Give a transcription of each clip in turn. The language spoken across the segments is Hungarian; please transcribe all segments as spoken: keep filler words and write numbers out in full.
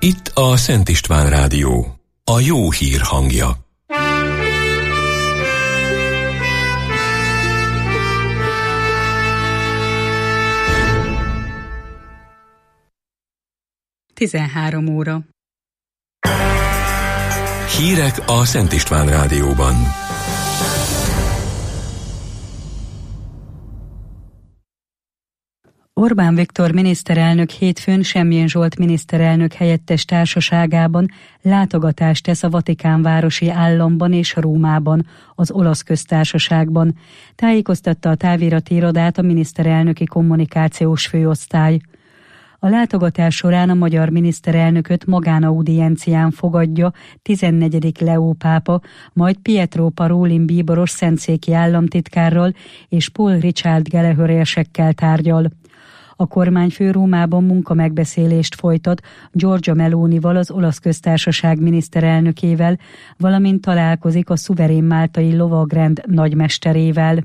Itt a Szent István Rádió, a jó hír hangja. tizenhárom óra. Hírek a Szent István Rádióban. Orbán Viktor miniszterelnök hétfőn Semjén Zsolt miniszterelnök helyettes társaságában látogatást tesz a Vatikán városi államban és Rómában, az olasz köztársaságban. Tájékoztatta a távirati irodát a miniszterelnöki kommunikációs főosztály. A látogatás során a magyar miniszterelnököt magánaudiencián fogadja tizennegyedik Leó pápa, majd Pietro Parolin bíboros szentszéki államtitkárral és Paul Richard Gallagher érsekkel tárgyal. A kormányfő Rómában munkamegbeszélést folytat Giorgia Melonival, az olasz köztársaság miniszterelnökével, valamint találkozik a szuverén máltai lovagrend nagymesterével.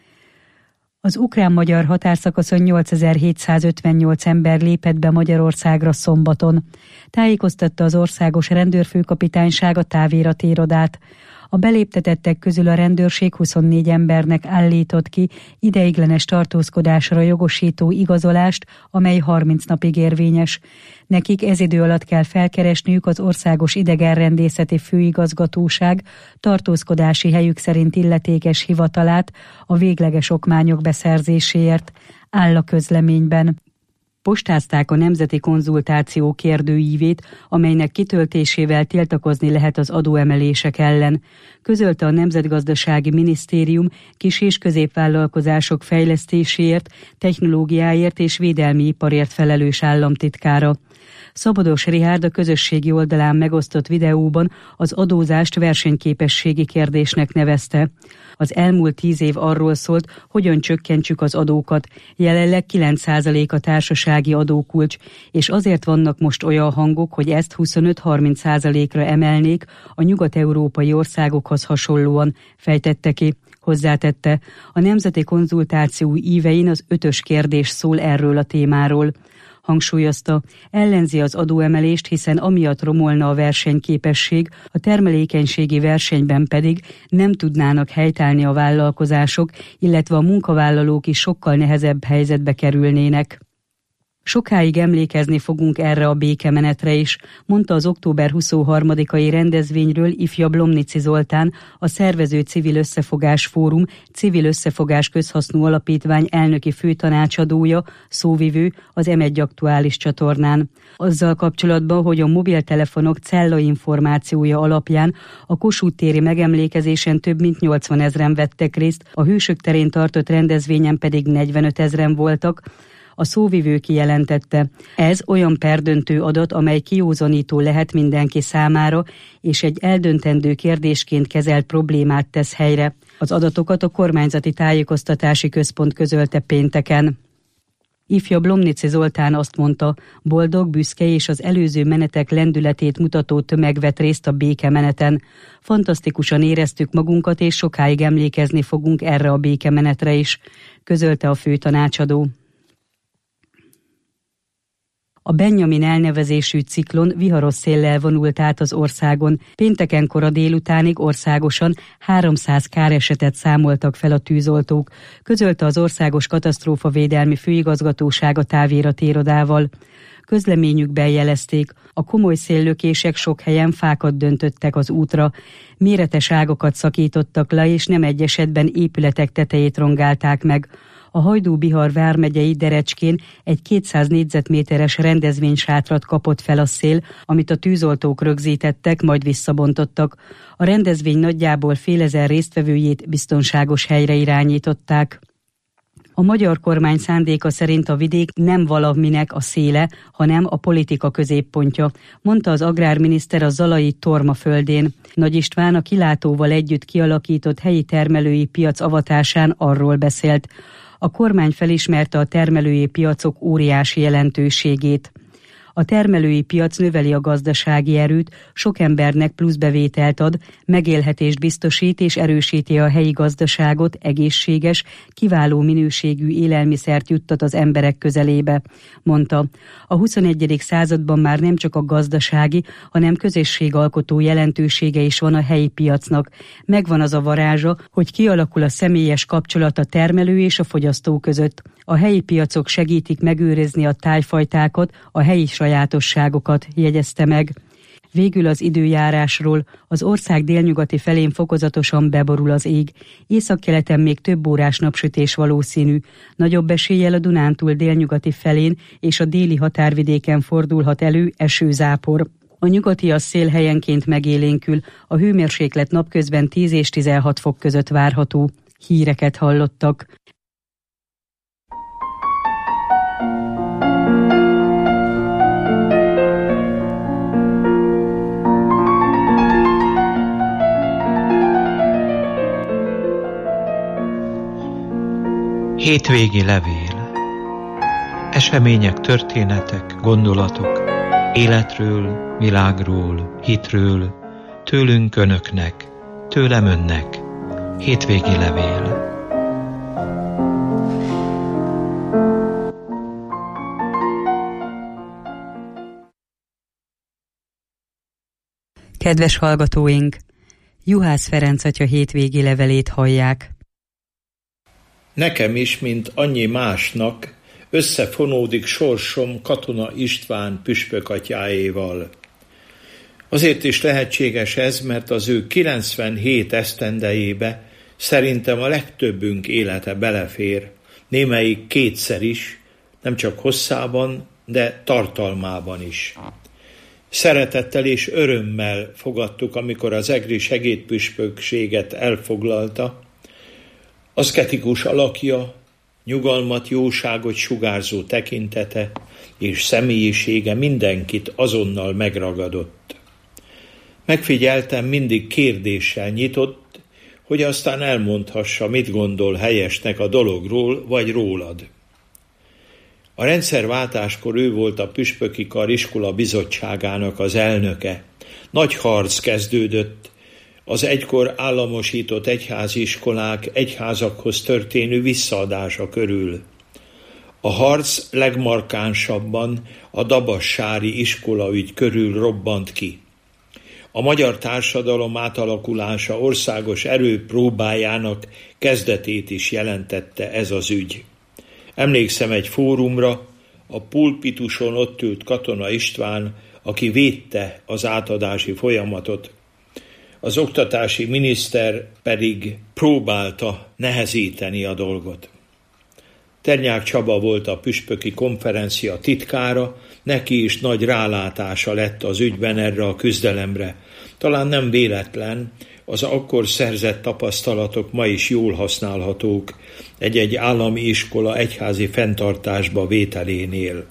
Az ukrán-magyar határszakaszon nyolcezer-hétszázötvennyolc ember lépett be Magyarországra szombaton. Tájékoztatta az országos rendőrfőkapitányság a távirati irodát. A beléptetettek közül a rendőrség huszonnégy embernek állított ki ideiglenes tartózkodásra jogosító igazolást, amely harminc napig érvényes. Nekik ez idő alatt kell felkeresniük az Országos Idegenrendészeti Főigazgatóság tartózkodási helyük szerint illetékes hivatalát a végleges okmányok beszerzéséért, áll a közleményben. Postázták a nemzeti konzultáció kérdőívét, amelynek kitöltésével tiltakozni lehet az adóemelések ellen. Közölte a Nemzetgazdasági Minisztérium kis- és középvállalkozások fejlesztéséért, technológiáért és védelmi iparért felelős államtitkára. Szabados Richárd a közösségi oldalán megosztott videóban az adózást versenyképességi kérdésnek nevezte. Az elmúlt tíz év arról szólt, hogyan csökkentsük az adókat. Jelenleg kilenc százalék a társasági adókulcs, és azért vannak most olyan hangok, hogy ezt huszonöt-harminc százalékra emelnék a nyugat-európai országokhoz hasonlóan, fejtette ki. Hozzátette, a nemzeti konzultáció ívein az ötös kérdés szól erről a témáról. Hangsúlyozta, ellenzi az adóemelést, hiszen amiatt romolna a versenyképesség, a termelékenységi versenyben pedig nem tudnának helytállni a vállalkozások, illetve a munkavállalók is sokkal nehezebb helyzetbe kerülnének. Sokáig emlékezni fogunk erre a békemenetre is, mondta az október huszonharmadikai rendezvényről ifjabb Lomnici Zoltán, a Szervező Civil Összefogás Fórum Civil Összefogás Közhasznú Alapítvány elnöki főtanácsadója, szóvivő az em egy aktuális csatornán. Azzal kapcsolatban, hogy a mobiltelefonok cellainformációja alapján a Kossuth téri megemlékezésen több mint nyolcvanezren vettek részt, a Hősök terén tartott rendezvényen pedig negyvenötezren voltak, a szóvivő kijelentette, ez olyan perdöntő adat, amely kiózanító lehet mindenki számára, és egy eldöntendő kérdésként kezelt problémát tesz helyre. Az adatokat a Kormányzati Tájékoztatási Központ közölte pénteken. Ifjabb Lomnici Zoltán azt mondta, boldog, büszke és az előző menetek lendületét mutató tömeg vett részt a békemeneten. Fantasztikusan éreztük magunkat, és sokáig emlékezni fogunk erre a békemenetre is, közölte a főtanácsadó. A Benjamin elnevezésű ciklon viharos széllel vonult át az országon. Pénteken kora délutánig országosan háromszáz káresetet számoltak fel a tűzoltók, közölte az Országos Katasztrófavédelmi Főigazgatóság a távirati irodával. Közleményükben jelezték, a komoly széllökések sok helyen fákat döntöttek az útra, méretes ágakat szakítottak le, és nem egy esetben épületek tetejét rongálták meg. A Hajdú-Bihar vármegyei Derecskén egy kétszáz négyzetméteres rendezvénysátrat kapott fel a szél, amit a tűzoltók rögzítettek, majd visszabontottak. A rendezvény nagyjából félezer résztvevőjét biztonságos helyre irányították. A magyar kormány szándéka szerint a vidék nem valaminek a széle, hanem a politika középpontja, mondta az agrárminiszter a zalai Torma földén. Nagy István a kilátóval együtt kialakított helyi termelői piac avatásán arról beszélt. A kormány felismerte a termelői piacok óriási jelentőségét. A termelői piac növeli a gazdasági erőt, sok embernek plusz bevételt ad, megélhetést biztosít és erősíti a helyi gazdaságot, egészséges, kiváló minőségű élelmiszert juttat az emberek közelébe, mondta. A huszonegyedik században már nem csak a gazdasági, hanem közösségalkotó jelentősége is van a helyi piacnak. Megvan az a varázsa, hogy kialakul a személyes kapcsolat a termelő és a fogyasztó között. A helyi piacok segítik megőrizni a tájfajtákat, a helyi sajátosságokat, jegyezte meg. Végül az időjárásról: az ország délnyugati felén fokozatosan beborul az ég, északkeleten még több órás napsütés valószínű. Nagyobb eséllyel a Dunántúl délnyugati felén és a déli határvidéken fordulhat elő esőzápor. A nyugatias szél helyenként megélénkül, a hőmérséklet napközben tíz és tizenhat fok között várható. Híreket hallottak. Hétvégi levél. Események, történetek, gondolatok, életről, világról, hitről, tőlünk önöknek, tőlem önnek. Hétvégi levél. Kedves hallgatóink! Juhász Ferenc atya hétvégi levelét hallják. Nekem is, mint annyi másnak, összefonódik sorsom Katona István püspök atyáéval. Azért is lehetséges ez, mert az ő kilencvenhét esztendejébe szerintem a legtöbbünk élete belefér, némelyik kétszer is, nem csak hosszában, de tartalmában is. Szeretettel és örömmel fogadtuk, amikor az egri segédpüspökséget elfoglalta. Aszketikus alakja, nyugalmat, jóságot sugárzó tekintete és személyisége mindenkit azonnal megragadott. Megfigyeltem, mindig kérdéssel nyitott, hogy aztán elmondhassa, mit gondol helyesnek a dologról vagy rólad. A rendszerváltáskor ő volt a püspöki kar iskola bizottságának az elnöke. Nagy harc kezdődött az egykor államosított egyházi iskolák egyházakhoz történő visszaadása körül. A harc legmarkánsabban a dabassári iskolaügy körül robbant ki. A magyar társadalom átalakulása országos erő próbájának kezdetét is jelentette ez az ügy. Emlékszem egy fórumra, a pulpituson ott ült Katona István, aki védte az átadási folyamatot. Az oktatási miniszter pedig próbálta nehezíteni a dolgot. Ternyák Csaba volt a püspöki konferencia titkára, neki is nagy rálátása lett az ügyben erre a küzdelemre. Talán nem véletlen, az akkor szerzett tapasztalatok ma is jól használhatók egy-egy állami iskola egyházi fenntartásba vételénél.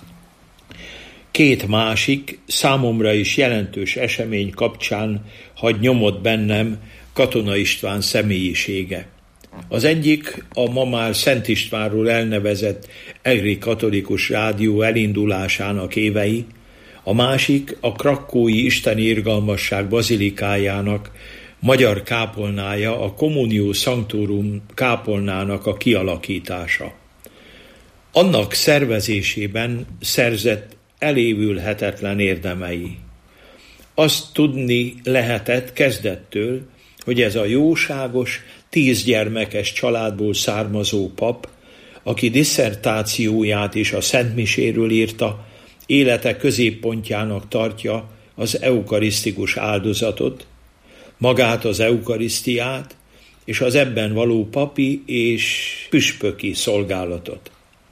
Két másik, számomra is jelentős esemény kapcsán hagy nyomot bennem Katona István személyisége. Az egyik a ma már Szent Istvánról elnevezett egri katolikus rádió elindulásának évei, a másik a krakkói Isteni Irgalmasság bazilikájának magyar kápolnája, a Communio Sanctorum kápolnának a kialakítása. Annak szervezésében szerzett elévülhetetlen érdemei. Azt tudni lehetett kezdettől, hogy ez a jóságos, tízgyermekes családból származó pap, aki disszertációját is a Szentmiséről írta, élete középpontjának tartja az eukarisztikus áldozatot, magát az eukarisztiát és az ebben való papi és püspöki szolgálatot.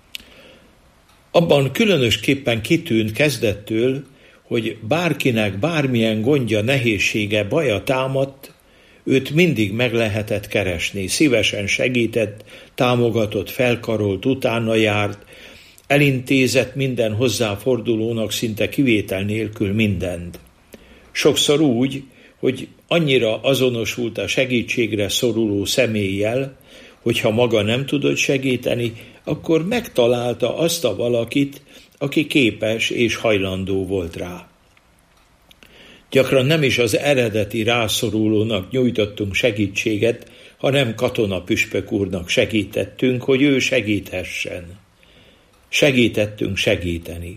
Abban különösképpen kitűnt kezdettől, hogy bárkinek bármilyen gondja, nehézsége, baja támadt, őt mindig meg lehetett keresni, szívesen segített, támogatott, felkarolt, utána járt, elintézett minden hozzáfordulónak szinte kivétel nélkül mindent. Sokszor úgy, hogy annyira azonosult a segítségre szoruló személlyel, hogyha maga nem tudott segíteni, akkor megtalálta azt a valakit, aki képes és hajlandó volt rá. Gyakran nem is az eredeti rászorulónak nyújtottunk segítséget, hanem katonapüspök úrnak segítettünk, hogy ő segíthessen. Segítettünk segíteni.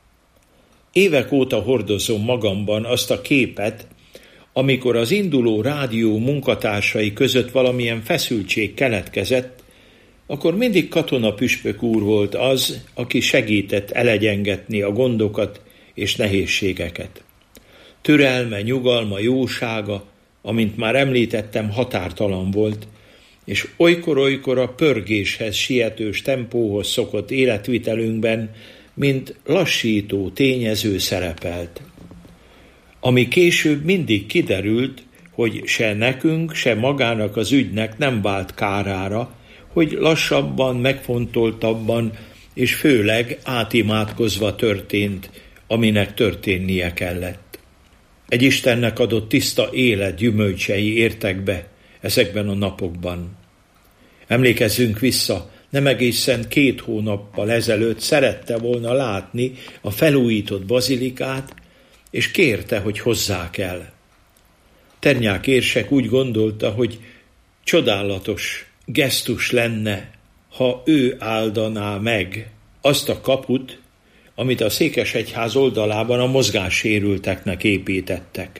Évek óta hordozom magamban azt a képet, amikor az induló rádió munkatársai között valamilyen feszültség keletkezett, akkor mindig katonapüspök úr volt az, aki segített elegyengetni a gondokat és nehézségeket. Türelme, nyugalma, jósága, amint már említettem, határtalan volt, és olykor-olykor a pörgéshez sietős tempóhoz szokott életvitelünkben, mint lassító tényező szerepelt. Ami később mindig kiderült, hogy se nekünk, se magának az ügynek nem vált kárára, hogy lassabban, megfontoltabban és főleg átimádkozva történt, aminek történnie kellett. Egy Istennek adott tiszta élet gyümölcsei értek be ezekben a napokban. Emlékezzünk vissza, nem egészen két hónappal ezelőtt szerette volna látni a felújított bazilikát, és kérte, hogy hozzák el. Ternyák érsek úgy gondolta, hogy csodálatos gesztus lenne, ha ő áldaná meg azt a kaput, amit a székesegyház oldalában a mozgássérülteknek építettek.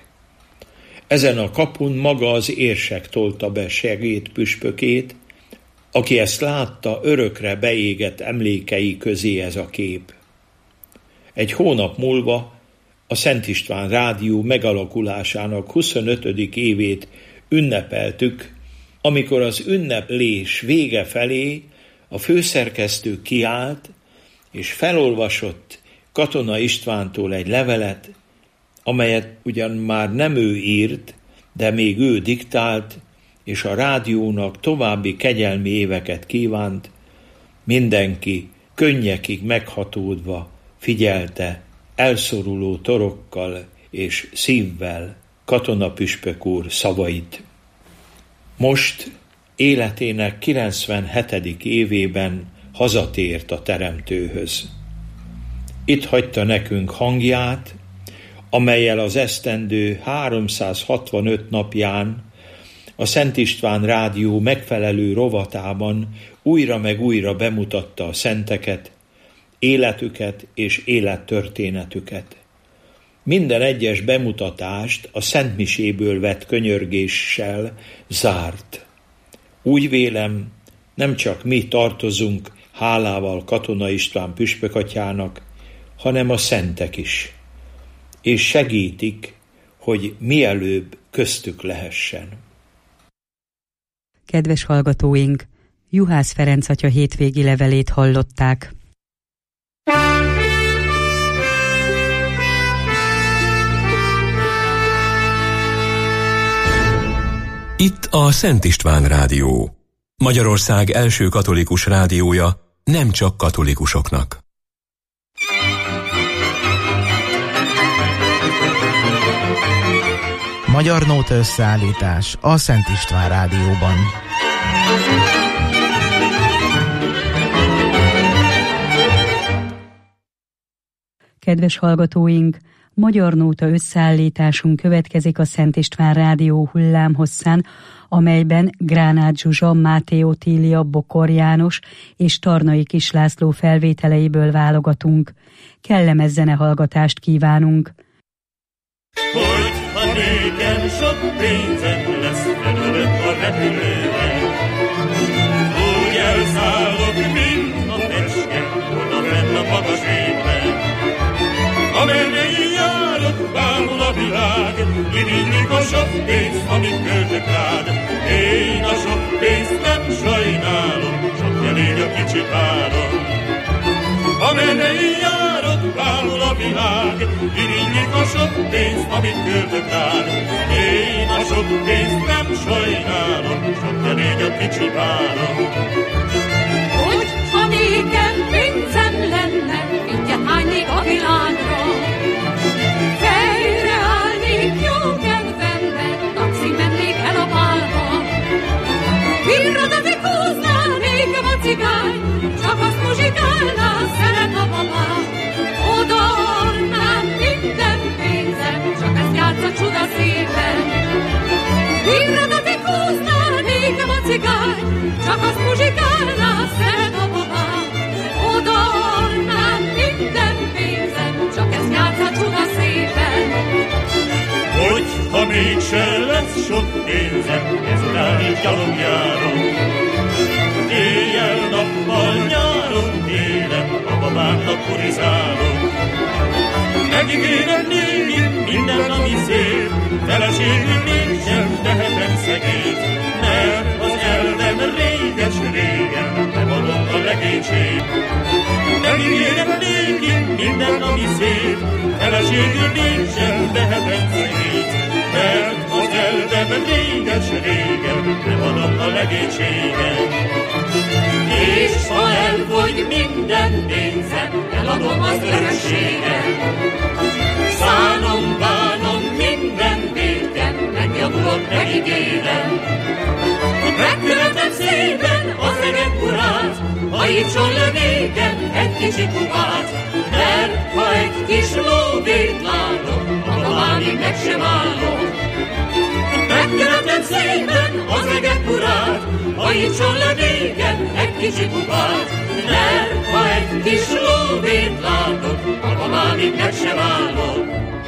Ezen a kapun maga az érsek tolta be segédpüspökét, aki ezt látta, örökre beégett emlékei közé ez a kép. Egy hónap múlva a Szent István Rádió megalakulásának huszonötödik évét ünnepeltük, amikor az ünneplés vége felé a főszerkesztő kiállt, és felolvasott Katona Istvántól egy levelet, amelyet ugyan már nem ő írt, de még ő diktált, és a rádiónak további kegyelmi éveket kívánt. Mindenki könnyekig meghatódva figyelte elszoruló torokkal és szívvel katonapüspök úr szavait. Most életének kilencvenhetedik évében hazatért a Teremtőhöz. Itt hagyta nekünk hangját, amellyel az esztendő háromszázhatvanöt napján a Szent István Rádió megfelelő rovatában újra meg újra bemutatta a szenteket, életüket és élettörténetüket. Minden egyes bemutatást a szentmiséből vett könyörgéssel zárt. Úgy vélem, nem csak mi tartozunk hálával Katona István püspökatyának, hanem a szentek is, és segítik, hogy mielőbb köztük lehessen. Kedves hallgatóink, Juhász Ferenc atya hétvégi levelét hallották. Itt a Szent István Rádió, Magyarország első katolikus rádiója, nem csak katolikusoknak. Magyar nóta összeállítás a Szent István Rádióban. Kedves hallgatóink, magyar nóta összeállításunk következik a Szent István Rádió hullámhosszán, amelyben Gránát Zsuzsa, Máté Otília, Bokor János és Tarnai Kislászló felvételeiből válogatunk. Kellemes zenehallgatást kívánunk! Hogyha nékem sok pénzem lesz, felülök a repülőre, úgy elszállok, mint a fecske, oda fenn a magas égben. Amerre én járok, bámul a világ, irigylik a sok pénz, amit költök rád. Én a sok pénzt nem sajnálom, sok elég a kicsi párom. Amerre én járok, bámul a világ, irigylik a sok pénz, amit költök rád. Én a sok pénzt nem sajnálom, sok elég a kicsi párom. Hogyha nékem pénzem lenne, mindjárt hánynék a világra. Fejre állnék jó kedvemben, taxi mennék el a bálba. Virradatik húznál nékem a cigány, csak azt muzsikálná, szeret a babám. áll rá szemed a babám, odaadnám minden pénzem, csak ezt játszat csuda szépen. Hogyha mégse lesz sok pénzem, ezután így gyalog járok. Éjjel-nappal, nyáron-télen a babámnak purizálok. Megígérem néni minden, ami szép, feleségül mégsem tehetem szegét, mert az elvem réges-régen nem adom a legénység. Megígérem néni minden, ami szép, feleségül mégsem tehetem szegét, mert az elvem réges-régen nem adom a legénységet. És ha elfogy minden pénzem, eladom az örökséget. Szánom, bánom, minden védkem, megjavulok, megígérem. Megkövetem szépen az egek urát, hajítson le nékem egy kicsi kubát, mert ha egy kis lóvét látok, a babámig meg sem állok. Megkövetem szépen az egek urát, hajítson le nékem egy kicsi kubát, mert ha egy kis lóvét látok, a babámig meg sem állok.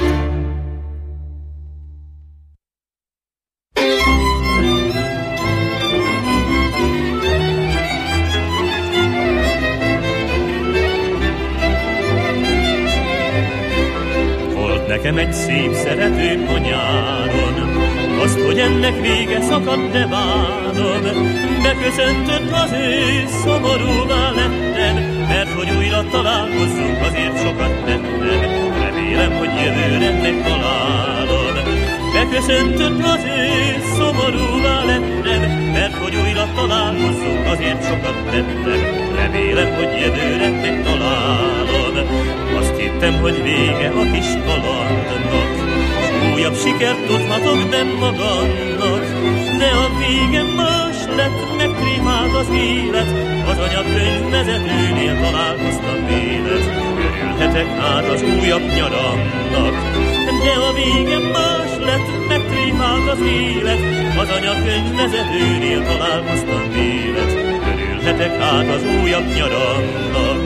Nekem egy szép szeretőm a nyáron, azt, hogy ennek vége szakadt, de várom. Beköszöntött az ősz, szomorúvá lettem, mert hogy újra találkozzunk, azért sokat tettem. Remélem, hogy jövőre megtalálom. Beköszöntött az ősz, szomorúvá lettem, mert hogy újra találkozzunk, azért sokat tettem. Remélem, hogy jövőre megtalálom. Azt hittem, hogy vége a kis kalandnak, s újabb sikert tudhatok benn magamnak. De a vége más lett, megtrémált az élet, az anyakönyvvezetőnél találkoztam vélet. Örülhetek át az újabb nyaramnak. De a vége más lett, megtrémált az élet, az anyakönyvvezetőnél találkoztam vélet. Örülhetek át az újabb nyaramnak.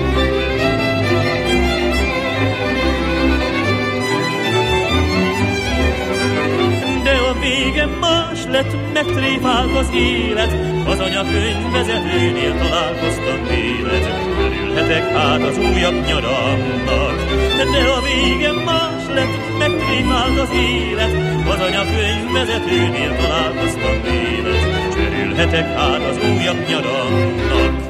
Vége más lett, megtréfált az élet, az anyakönyvvezetőnél találkoztam vélet. Örülhetek hát az újabb nyaramnak. De a vége más lett, megtréfált az élet, az anyakönyvvezetőnél találkoztam vélet. Örülhetek hát az újabb nyaramnak.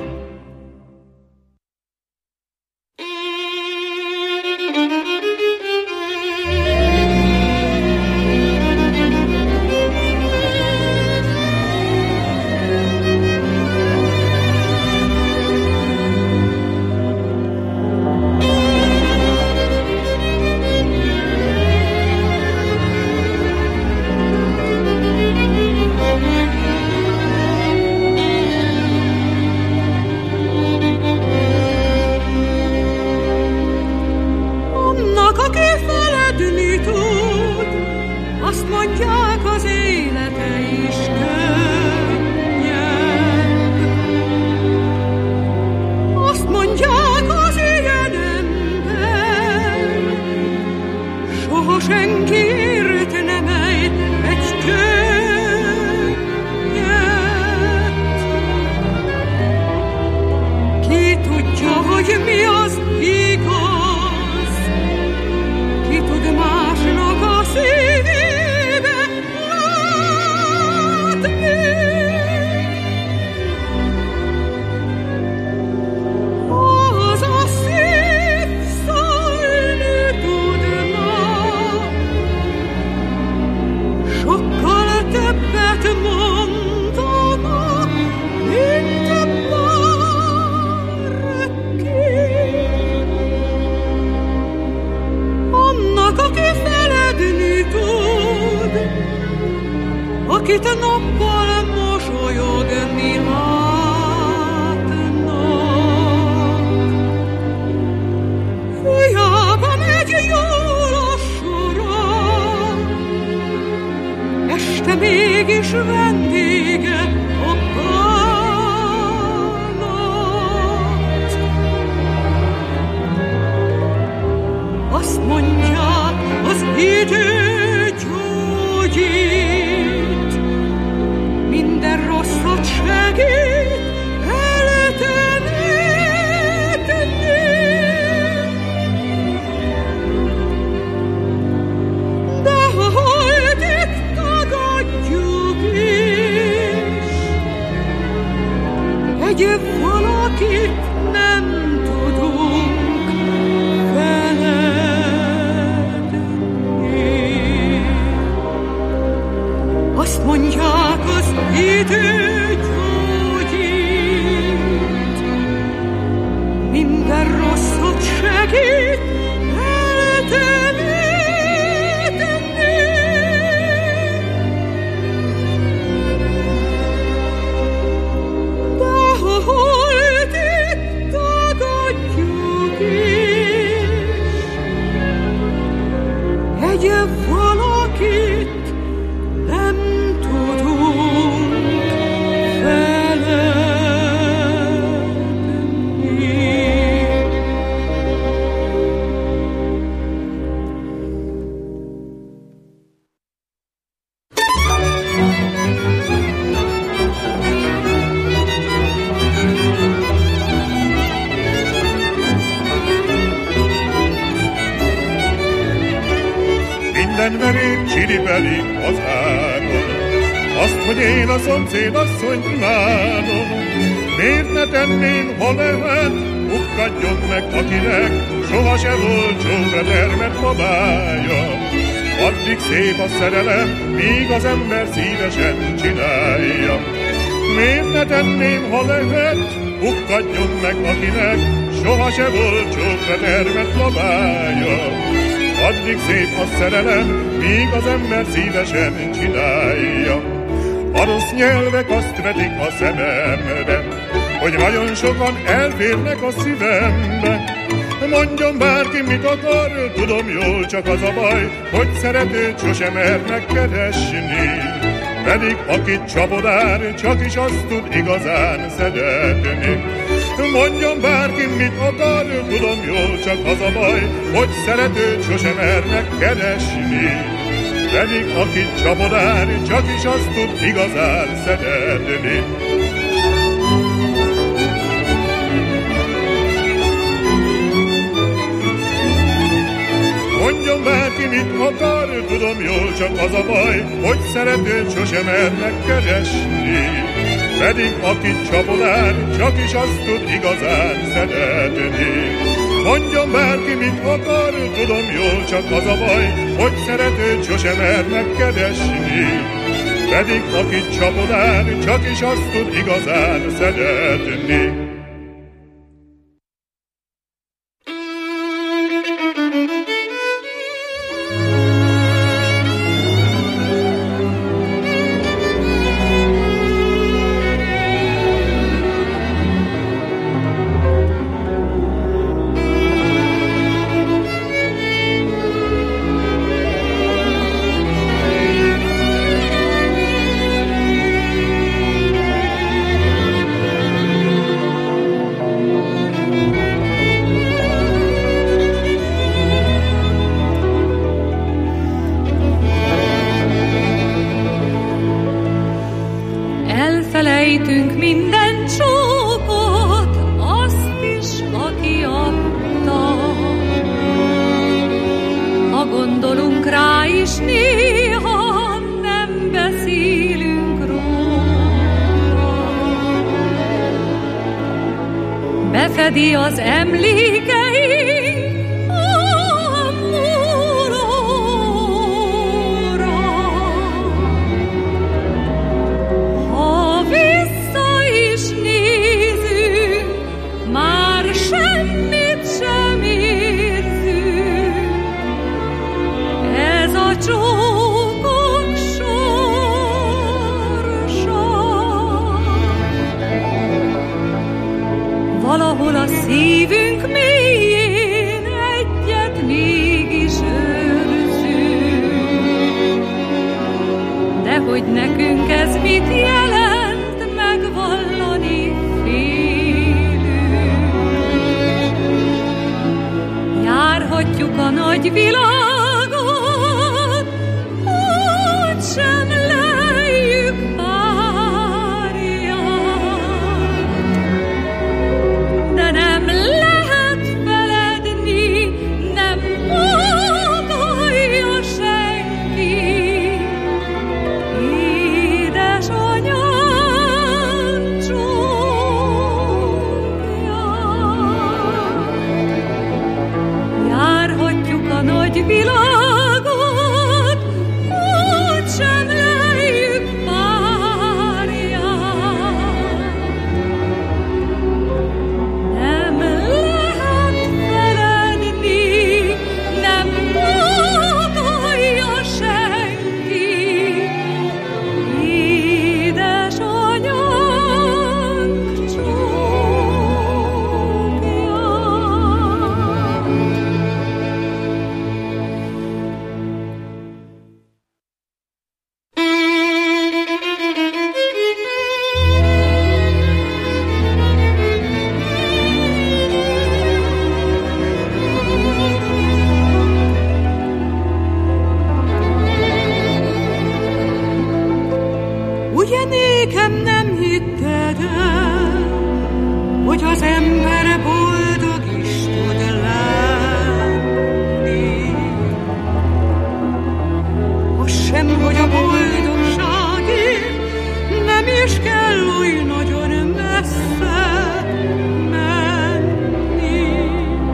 Mégis vendége a pár. egy valakit nem tudunk feledni. Azt mondják, az idő gyógyít, minden rosszat segít eltenni. Egy valakit nem tudunk feledni. Minden verét csiribeli az ágon, azt, hogy én a szomszéd asszonyt imádom. Miért ne tenném, ha lehet, ukkadjon meg, akinek soha se volt csókra termett babája. Addig szép a szerelem, míg az ember szívesen csinálja. Miért ne tenném, ha lehet, ukkadjon meg, akinek soha se volt csókra termett babája. Addig szép a szerelem, míg az ember szívesen csinálja. A rossz nyelvek azt vetik a szemembe, hogy nagyon sokan elférnek a szívembe. Mondjon bárki, mit akar, tudom jól, csak az a baj, hogy szeretőt sosem mernek keresni. Pedig akit csapodár, csak is azt tud igazán szeretni. Mondjon bárki, mit akar, tudom jól, csak az a baj, hogy szeretőt sosem mernek keresni. Pedig akit csapodár, csak is azt tud igazán szeretni. Mondjon bárki, mit akar, tudom jól, csak az a baj, hogy szeretőt sosem mernek keresni. Pedig akit csapodár, csak is azt tud igazán szeretni. Mondjon bárki, mit akar, tudom jól, csak az a baj, hogy szeretőt sosem mernek keresni. Pedig akit csapodár, csak is azt tud igazán szeretni. Elfelejtünk minden csókot, azt is, aki adta. Ha gondolunk rá is, néha nem beszélünk róla. Befedi az emlékeink a múlóra. Ha vissza is nézünk, már semmit sem érzünk. Ez a csókok sorsa. Valahol a szívünk mélyén egyet mégis őrzünk. De hogy nekünk ez mit jelent, megvallani félünk. Járhatjuk a nagy világot, úgy sem lejjük párját. De nem lehet feledni, nem pótolja senki. Édesanyám csókját. az ember boldog is tud lenni. Az sem, hogy a boldogságért nem is kell oly nagyon messze menni.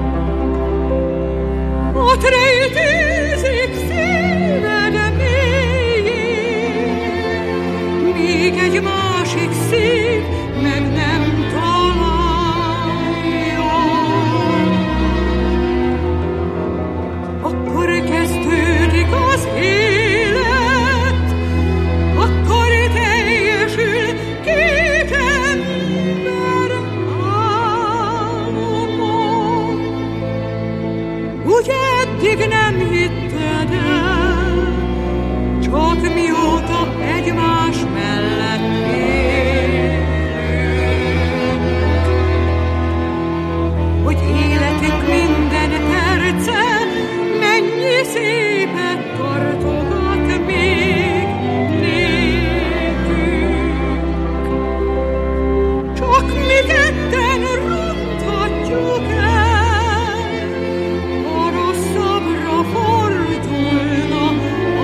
Ott rejtőzik szíved mélyén, míg egy másik szív meg nem találja. Akkor kezdődik az élet, akkor teljesül két ember álma. Úgy eddig nem hitted el, csak mióta egymás mellett élünk, hogy életünk minden perce mennyi szépet tartogat még nékünk. Csak mi ketten ronthatjuk el, ha rosszabbra fordulna a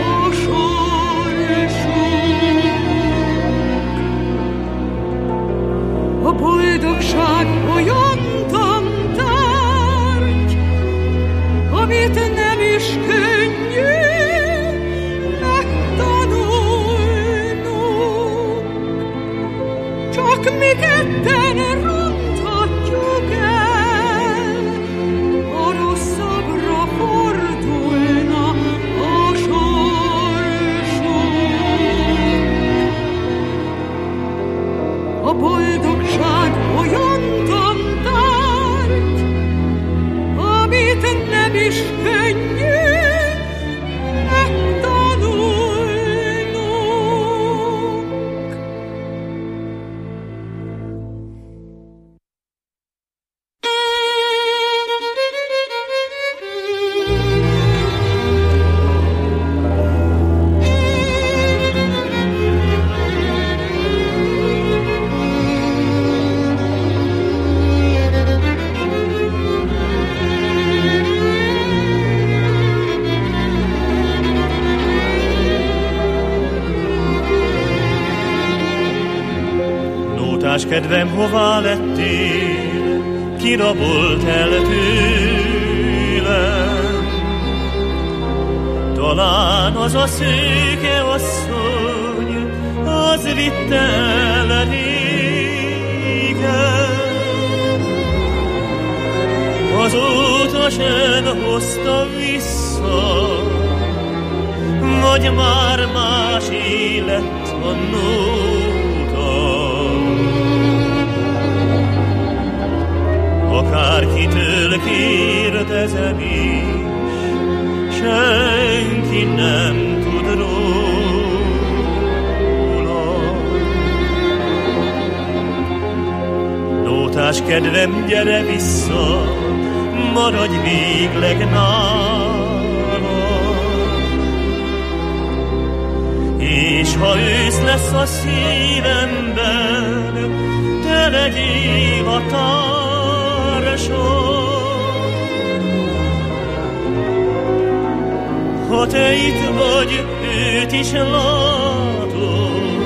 sorsunk. A boldogság olyan tantárgy, amit nem is könnyű megtanulnunk. Csak mi ketten ronthatjuk el, ha rosszabbra fordulna a sorsunk. A boldogság olyan tantárgy, amit nem is könnyű megtanulnunk. Nótás kedvem, hová lettél? Ki rabolt el tőlem? Talán az a szőke asszony, az vitt el régen. Azóta sem hozta vissza, vagy már másé lett a nóta. Akárkitől kérdezem is, senki nem tud róla. Nótás kedvem, gyere vissza, maradj végleg nálam. És ha ősz lesz a szívemben, te legyél a társam. Ha te itt vagy, őt is látod,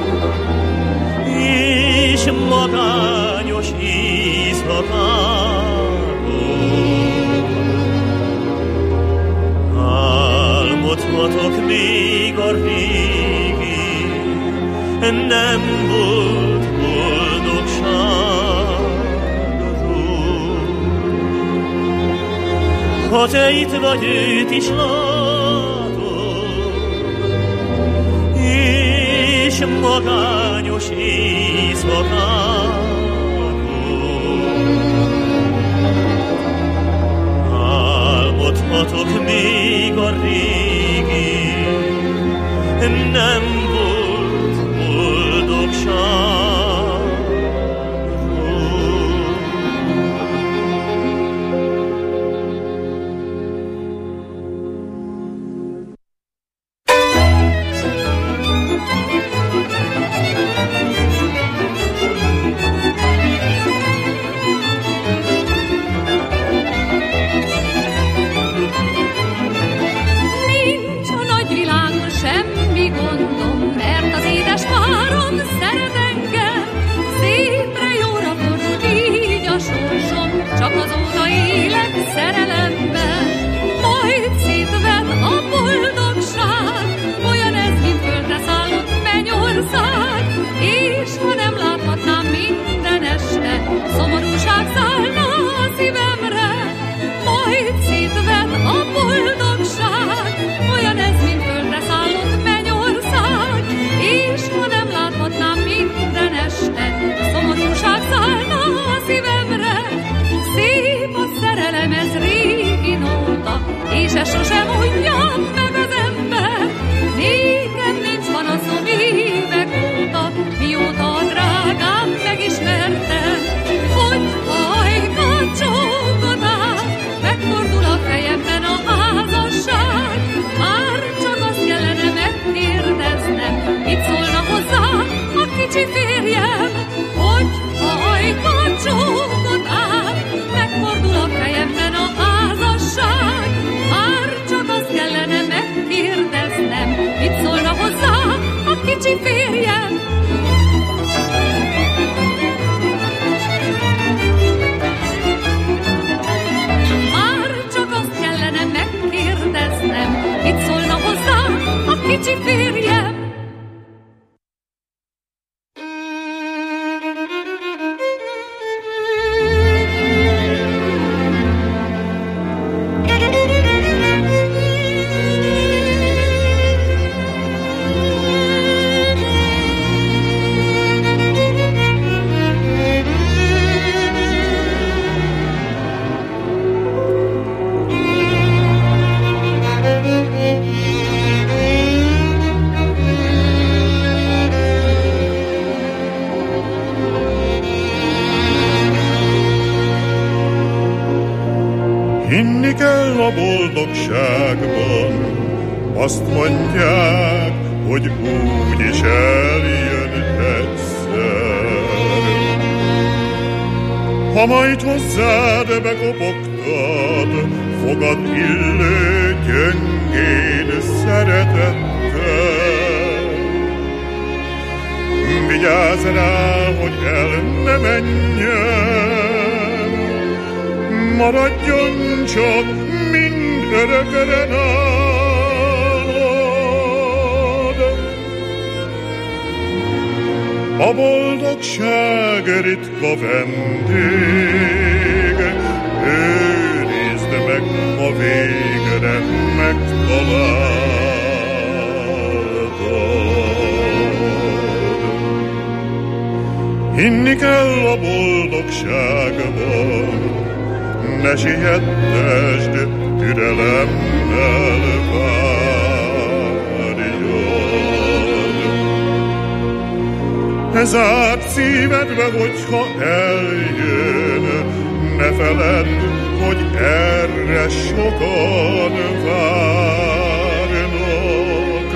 és magányos éjszakákon álmodhatok még a régi, nem volt boldogságról. Ha te itt vagy, őt is látod, és magányos éjszakákon álmodhatok még a régi, nem volt boldogság. szerelemben, majd szétvet a boldogság, olyan ez, mint földre szállott mennyország, és ha nem láthatnám minden este, szomorúság szállna a szívemre, majd szétvet a boldogság, olyan ez, mint földre szállott mennyország, és ha nem láthatnám minden este, szomorúság szállna a szívemre. Szép a szerelem, ez régi nóta, és ez sosem unja meg az ember. Nékem nincs panaszom évek óta, mióta a drágám megismertem, hogy hajka csókot áll, megfordul a fejemben a házasság. Már csak azt kellene megkérdeznem, mit szólna hozzá a kicsi férjem, hogy hajka csókot áll, megfordul a fejemben a házasság. Már csak azt kellene megkérdeznem, mit szólna hozzá a kicsi férjem. Már csak azt kellene megkérdeznem, mit szólna hozzá a kicsi férjem. Hinni kell a boldogságban, azt mondják, hogy úgy is eljön egyszer. Ha majd hozzád bekopogtad, fogad illő gyöngéd szeretettel. Vigyázz rá, hogy el ne menjen, maradjon csak mind örökre nálad. A boldogság ritka vendég, őrizd meg, ha végre megtaláltad. Hinni kell a boldogságban, ne sietesd, türelemmel várjad. Zárt szívedbe, hogyha eljön, ne feledd, hogy erre sokan várnak.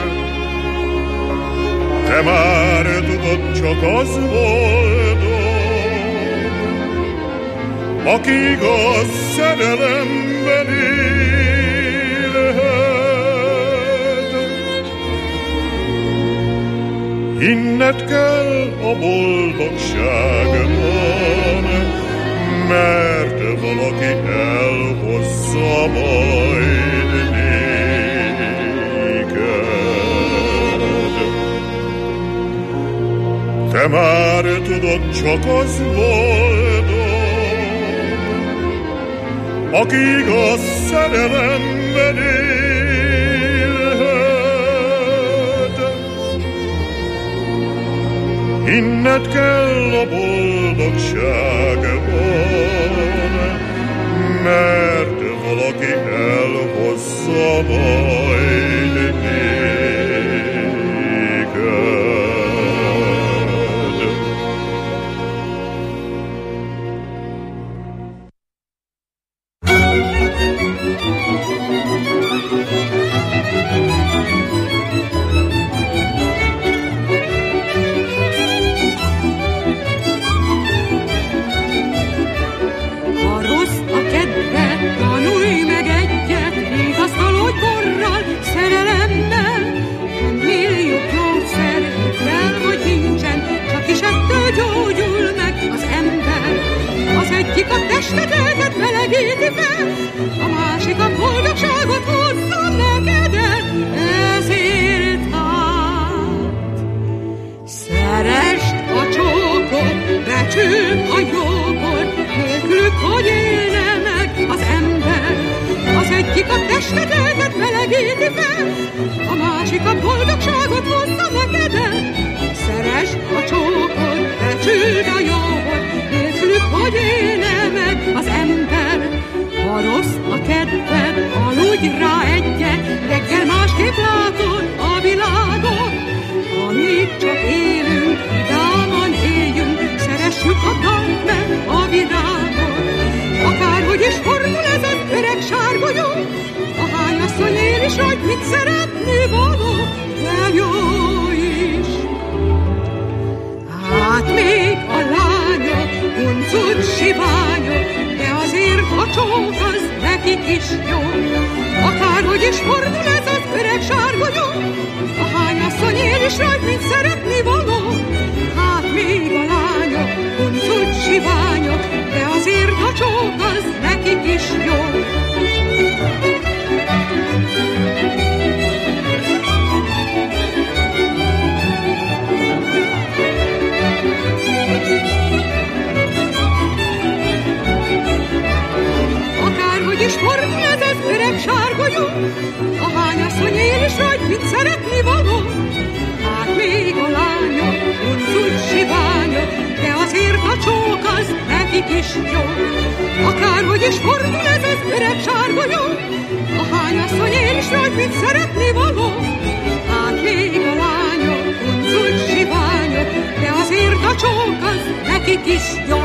Te már tudod, csak az boldog, aki igaz szerelemben élhet. Hinned kell a boldogságban, mert valaki elhozza majd néked. Te már tudod, csak az boldog, aki igaz szerelemben élhet. Hinned kell a boldogságban, mert valaki elhozza majd néked. egyik a testedet melegíti fel, a másik a boldogságot hozza neked el. Ezért hát szeresd a csókot, becsüld a jókot, nélkülük hogy élne meg az ember. Az egyik a testedet melegíti fel, a másik a boldogságot hozza neked el. Szeresd a csókot, becsüld a jókot, nélkülük hogy élne meg az ember. Ha rossz a kedved, aludj rá egyet, reggel másképp látod a világot. Amíg csak élünk, vidáman éljünk, szeressük a dalt meg a virágot. Akárhogy is fordul ez az öreg sárgolyó, a hányasszony él is, hogy mit szeretni való, de jó is. Hát még a lányok, huncut siványok, de azért a csók az nekik is jó. Akárhogy is fordul ez az öreg sárgolyó, a hányasszony él is, hogy mit szeretni való. Hát még a lányok, huncut siványok, de azért a csók az nekik is jó. Akárhogy is fordul ez az öreg sárgolyó, a hányasszony él is, hogy mit szeretni való. Hát még a lányok, huncut siványok, de azért a csók az nekik is jó. Akárhogy is fordul ez az öreg sárgolyó, a hányasszony él is, hogy mit szeretni való. Hát még a lányok, huncut siványok, de azért a csók az nekik is jó.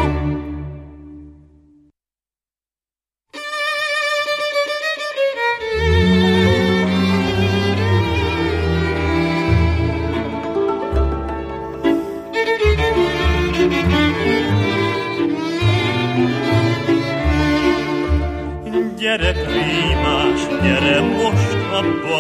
Gyere, prímás, gyere most a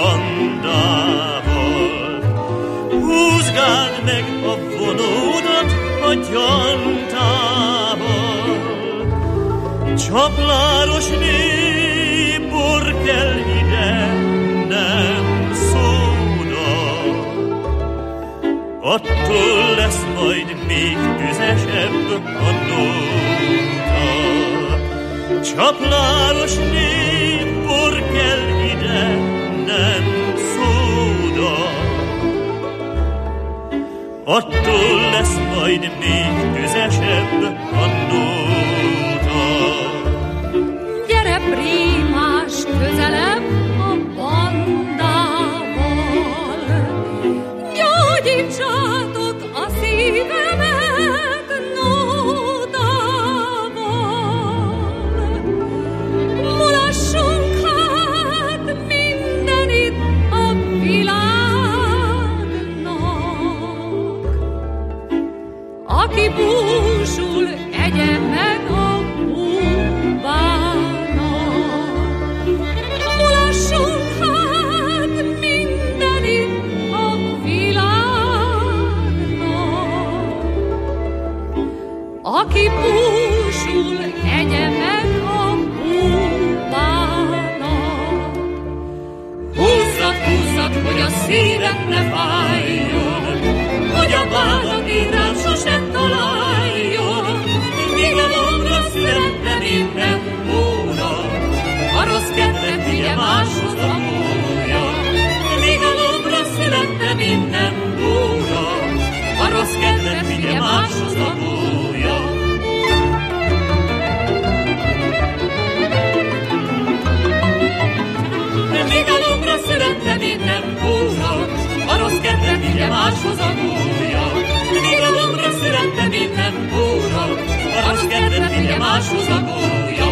bandával, húzgáld meg a vonódat a gyantával. Csapláros népor kell ide, nem szóda, attól lesz majd még tüzesebb a nóta. Csapláros népor kell ide, nem szóda, attól lesz majd még tüzesebb a nóta. Gyere, prímás, közelebb a bandával, gyógyítsátok a szívemet nótával. Mulassunk hát mindenit a világnak, aki búsul, egye meg a búbának. Mulassunk hát mindenit a világnak, aki búsul, egye meg a búbának. Húzzad, húzzad, hogy a szíved ne fájjon, hogy a vádat érrel sosem találjon. Míg a lógra születne minden óra, a rossz kedvet vigye máshoz a múlja. Míg a lógra születne minden óra, a rossz kedvet vigye máshoz a múlja. Míg a lógra születne minden óra, a rossz kedvet vigye máshoz a múlja. Míg a lógra születne minden óra, a rossz kedvet vigye máshoz a múlja.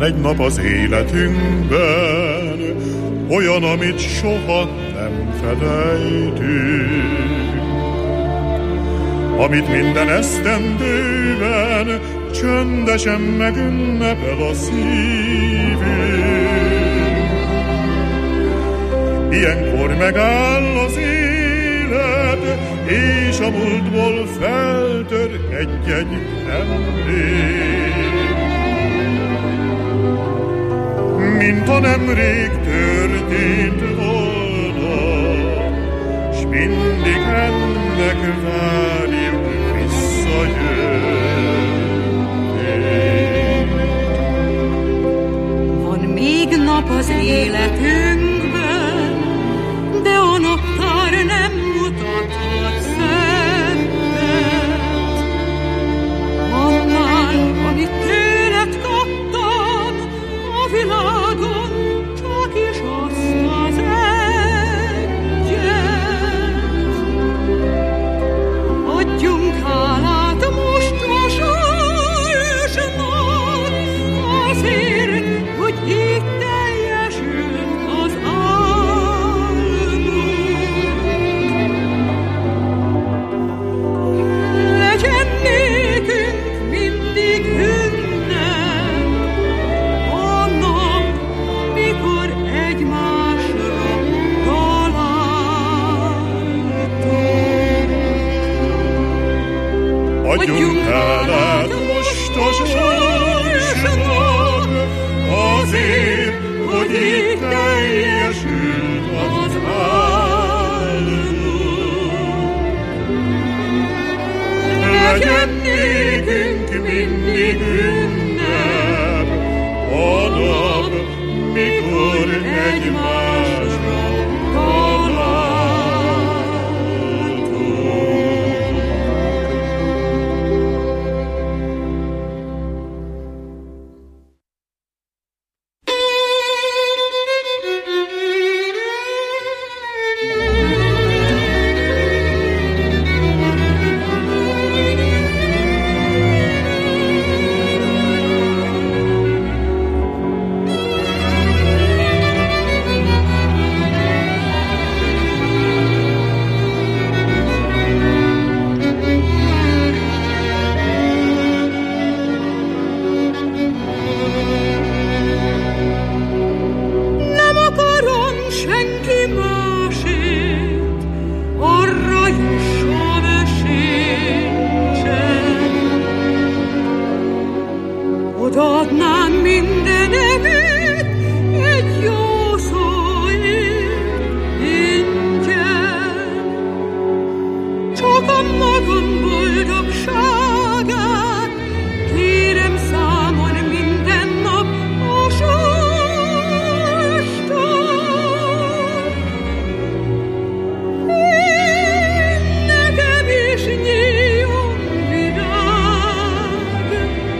egy nap az életünkben, olyan, amit soha nem felejtünk, amit minden esztendőben csöndesen megünnepel a szívünk. Ilyenkor megáll az élet, és a múltból feltör egy-egy emlék. Mint ha nemrég történt volna, s mindig ennek várjuk visszajöttét. Van még nap az életünkben, de a naptár nem mutathat szentet. Annál, amit tőled kaptam, a világon csak is azt az egyet. Adjunk hálát most a sorsnak, azért, hogy így teljesült az álmunk. Legyen nékünk mindig ünnep a nap, mikor egymásra találtunk. Adjunk hálát most a sorsnak, azért, hogy így teljesült az álmunk. Legyen nékünk mindig ünnep a nap, mikor egymásra találtunk. Nem akarom senki másét, arra jusson sincsen. Odaadnám mindenemet egy jó szóért ingyen. Csak a magam boldogságát kérem számon minden nap a sorstól. Én nekem is nyíljon virág,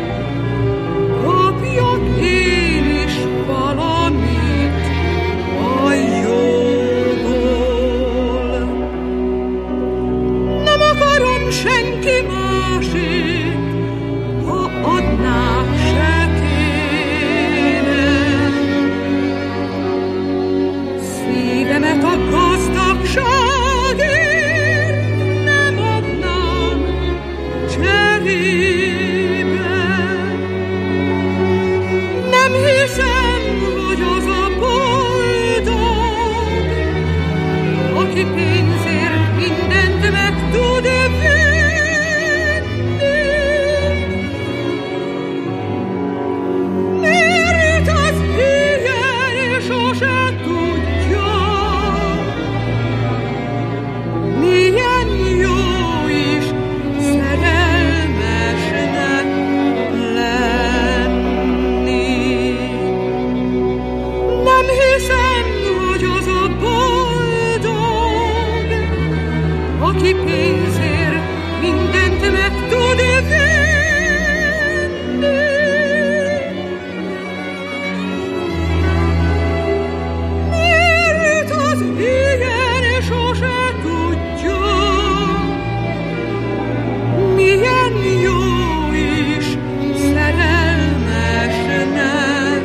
kapjak én is valamit a jóból. Nem akarom senki másét, ha adnák se kéne. Szívemet a gazdagságért nem adnám cserébe. Nem hiszem, hogy az a boldog, aki pénzért mindent meg tud venni. Mert az ilyen sose tudja, milyen jó is szerelmesnek lenni. Nem hiszem, hogy az a boldog, aki pénzért mindent meg tud venni. Mert az ilyen sose tudja, milyen jó is szerelmesnek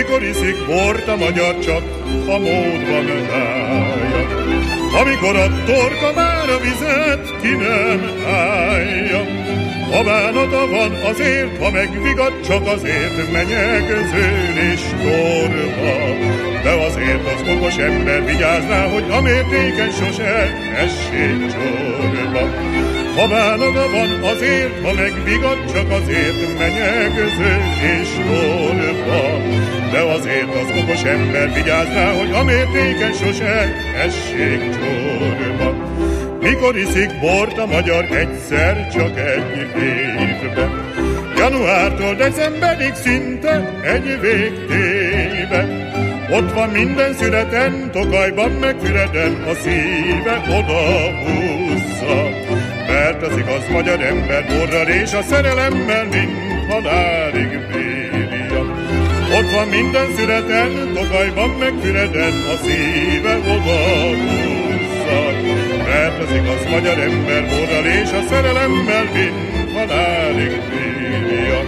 mikor iszik bort a magyar, csak ha módban állja. Amikor a torka már a vizet ki nem állja. Ha bánata van azért, ha megvigad, csak azért menyegzőn és torva. De azért az okos ember vigyáz rá, hogy a mértéken sose essék csorba. Ha bánata van azért, ha megvigad, csak azért menyegzőn és torva. De azért az okos ember vigyáz rá, hogy a mértéken sose essék csorba. Mikor iszik bort a magyar egyszer csak egy évben, januártól decemberig szinte egy végtében. Ott van minden születen, Tokajban meg Füreden a szíve oda húzza. Mert az igaz magyar ember borral és a szerelemmel mind halálig bírja. Ott van minden születen, Tokajban meg Füreden a szíve oda húzza. Mert az igaz magyar ember borral és a szerelemmel mind halálig bírja.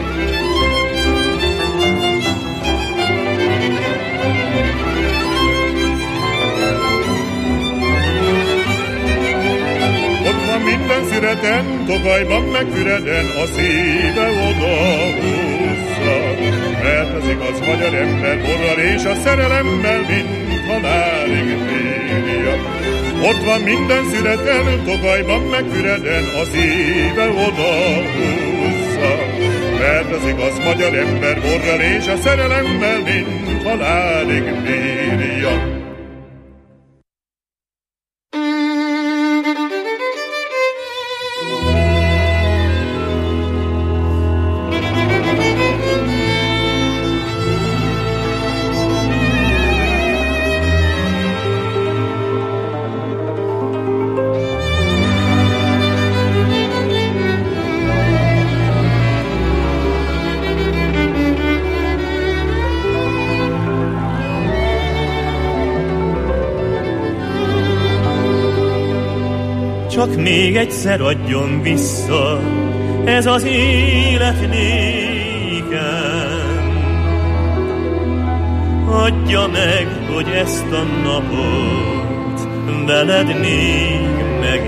Ott van minden szüreten, Tokajban meg Füreden a szíve oda húzza. Mert az igaz magyar ember borral és a szerelemmel mind halálig bírja. Ott van minden születen, Tokajban meg Füreden a szíve oda húzza. Mert az igaz magyar ember borral és a szerelemmel mind halálig bírja. Csak még egyszer adjon vissza ez az élet nékem. Adja meg, hogy ezt a napot veled még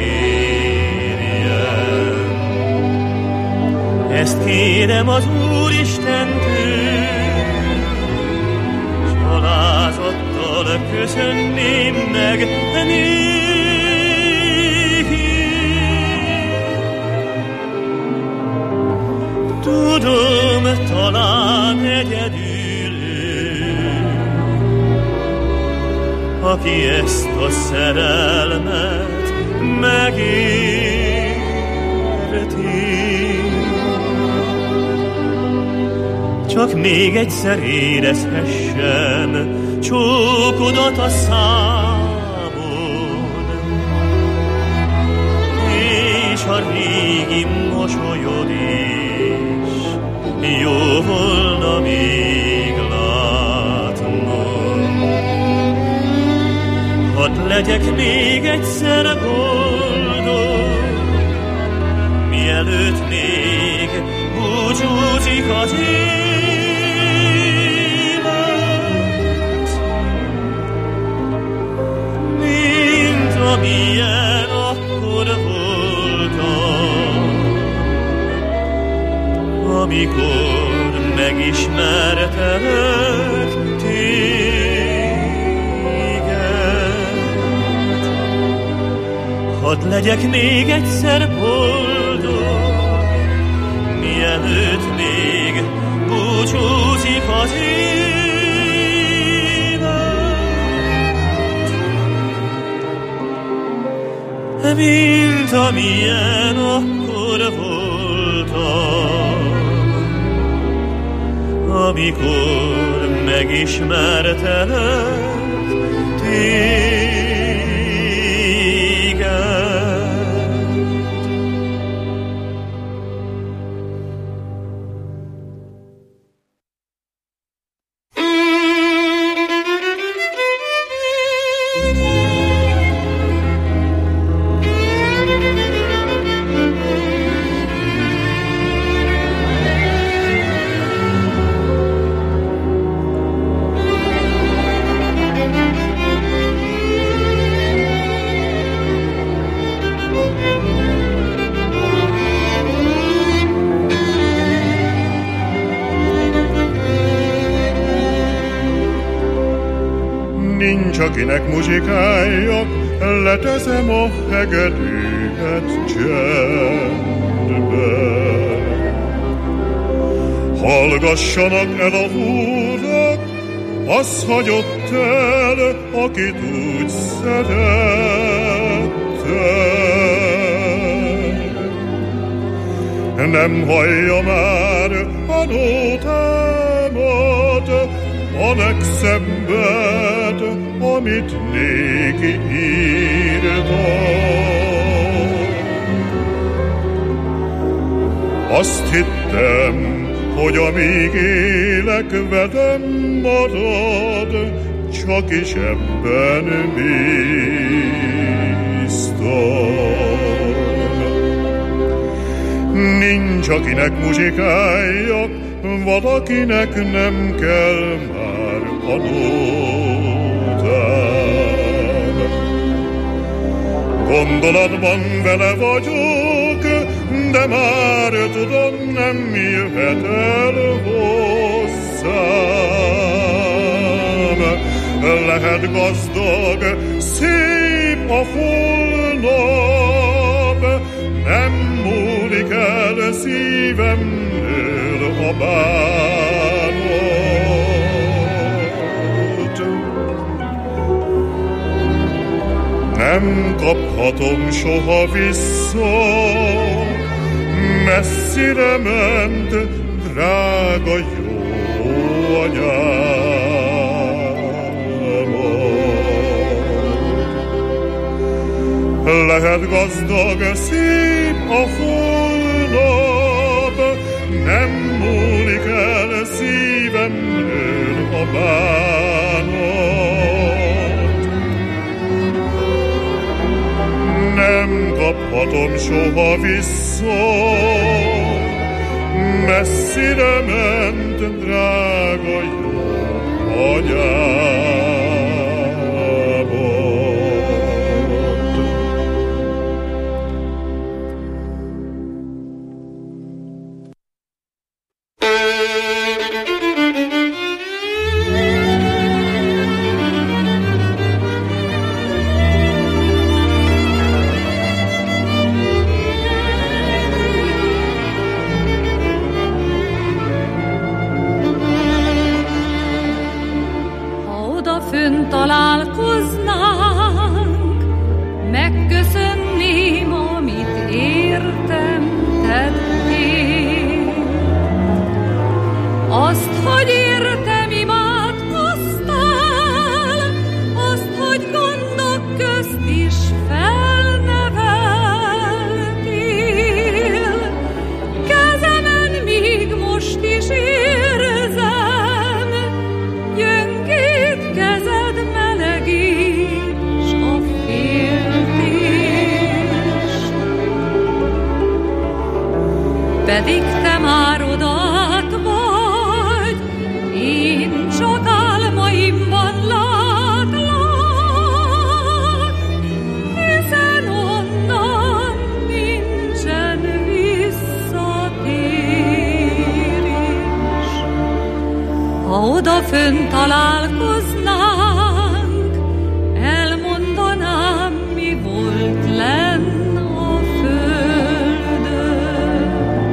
megérjem. Ezt kérem az Úristentől, s alázattal köszönném meg nékem. Tudom, talán egyedül ő, aki ezt a szerelmet megérti. Csak még egyszer érezhessem csókodat a számon, és a régi mosolyod is jó volna még látnom. Hadd legyek még egyszer boldog, mielőtt még búcsúzik az élet. Mint amilyen akkor voltam, amikor megismertelek téged. Hadd legyek még egyszer boldog, mielőtt még búcsúzik az élet. Mint amilyen akkor voltam, amikor megismertelek téged. nincs akinek muzsikáljak, leteszem a hegedűhet csendbe. Hallgassanak el a húrok, az hagyott el, akit úgy szerettek. Nem hallja már a nótámat, a legszebbet, amit néki írtam. Azt hittem, hogy amíg élek, velem marad, csak is ebben bíztam. Nincs akinek muzsikáljak, valakinek nem kell már a nótám. Gondolatban vele vagyok, de már tudom, nem jöhet el hozzám. Lehet gazdag, szép a holnap, nem múlik el szívemről a bánat. Nem kaphatom soha vissza, messzire ment drága jó anyámat. Lehet gazdag, szép a holnap, nem múlik el szívemről a bánat. Nem kaphatom soha vissza, messzire ment drága jó anyámat. Találkoznánk, megköszönném, amit értem tettél. Azt, hogy értem imádkoztál, azt, hogy gondok közt is felneveltél. Kezemen még most is érzem, gyöngét kezed melegíts a féltés. Pedig te már odát vagy, én csak álmaimban látlak, hiszen onnan nincsen visszatérés. Ha odafönn találkoznánk, elmondanám, mi volt lenn a földön.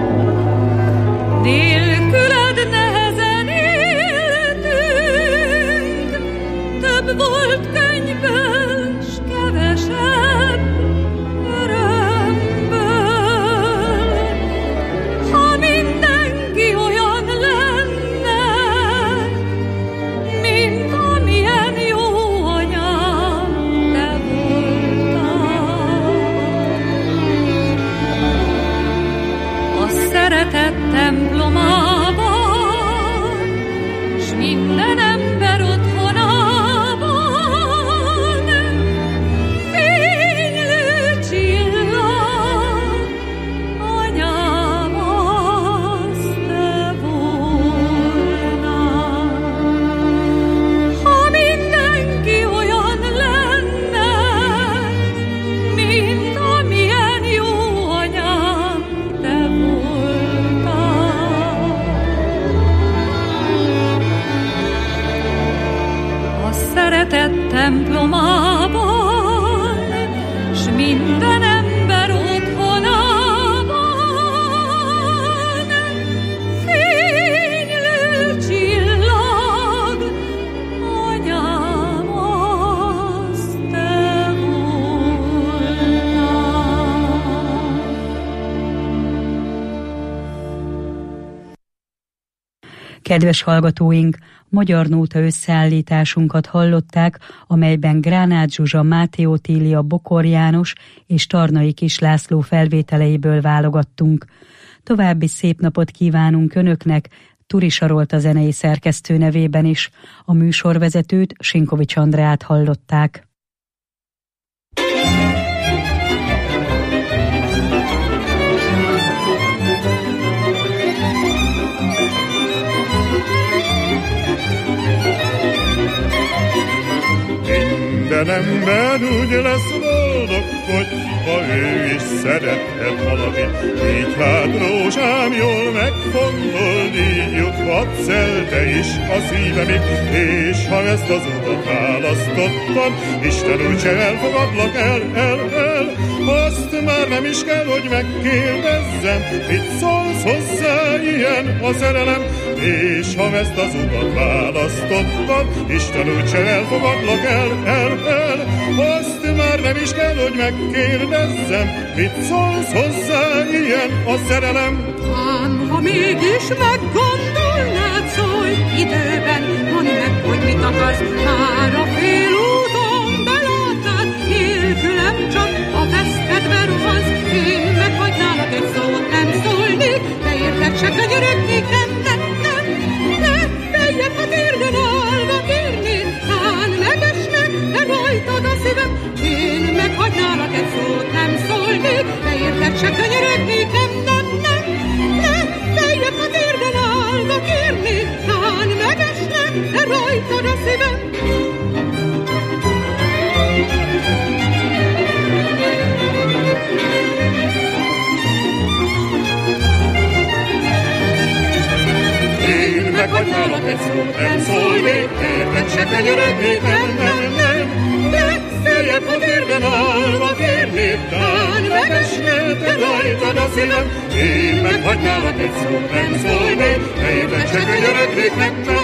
Nélküled nehezen éltünk, több volt könyvből, s kevesebb örömből. Ha mindenki olyan lenne, mint amilyen jó anyám te voltál. szeretett templomában, s minden ember otthonában fénylő csillag, anyám, az te voltál. Kedves hallgatóink, Magyar Nóta összeállításunkat hallották, amelyben Gránát Zsuzsa, Máté Otília, Bokor János és Tarnai Kis László felvételeiből válogattunk. További szép napot kívánunk Önöknek, Turi Sarolt a zenei szerkesztő nevében is. A műsorvezetőt, Sinkovics Andreát hallották. Minden ember úgy lesz boldog, hogy ha ő is szerethet valamit. Így hát rózsám, jól megfontolni, így juthatsz el te is a szívemig. És ha ezt az utat választottam, Isten úgyse elfogadlak el, el, el. Azt már nem is kell, hogy megkérdezzem, mit szólsz hozzá, ilyen a szerelem. És ha ezt az utat választottam, Isten úgyse elfogadlak el, el, el. Azt már nem is kell, hogy megkérdezzem, mit szólsz hozzá, ilyen a szerelem. Ám, ha mégis meggondolnád, szólj időben, mondd meg, hogy mit akarsz. Már a félúton belátnád, nélkülem csak a vesztedbe rohansz. Én meghagynálak, egy szót nem szólnék, de érted se könyörögnék, nem, nem, nem. De feljebb a térden állva kérnék, tán megesne, de rajtad a szívem. Én meghagynálak, egy szót nem szólnék, de érted se könyörögnék, nem, nem, nem. De feljebb a térden állva kérnék, tán megesne, de rajtad a szívem. Meghagynálak, egy szót nem szólnék, érted se könyörögnék, nem, nem, nem. De feljebb a térden állva kérnék, tán megesne, de rajtad a szívem. Én meghagynálak, egy szót nem szólnék, érted se könyörögnék, nem, nem.